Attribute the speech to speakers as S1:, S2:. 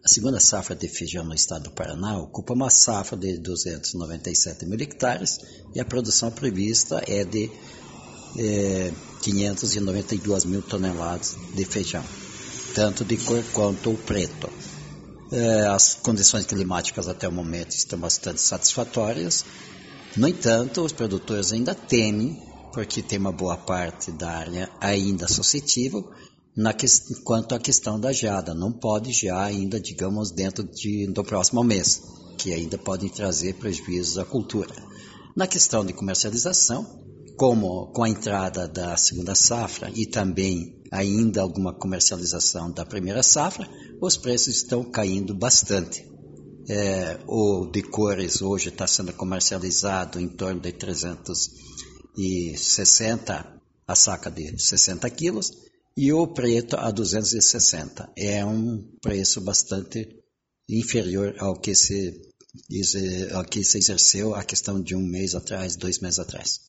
S1: segunda safra de feijão no estado do Paraná ocupa uma safra de 297 mil hectares e a produção prevista é de 592 mil toneladas de feijão, tanto de cor quanto o preto. As condições climáticas até o momento estão bastante satisfatórias. No entanto, os produtores ainda temem, porque tem uma boa parte da área ainda suscetível, quanto à questão da geada. Não pode gear ainda, digamos, dentro do próximo mês, que ainda podem trazer prejuízos à cultura. Na questão de comercialização, como com a entrada da segunda safra e também ainda alguma comercialização da primeira safra, os preços estão caindo bastante. O de cores hoje está sendo comercializado em torno de 360, a saca de 60 quilos, e o preto a 260. É um preço bastante inferior ao que se exerceu a questão de um mês atrás, 2 meses atrás.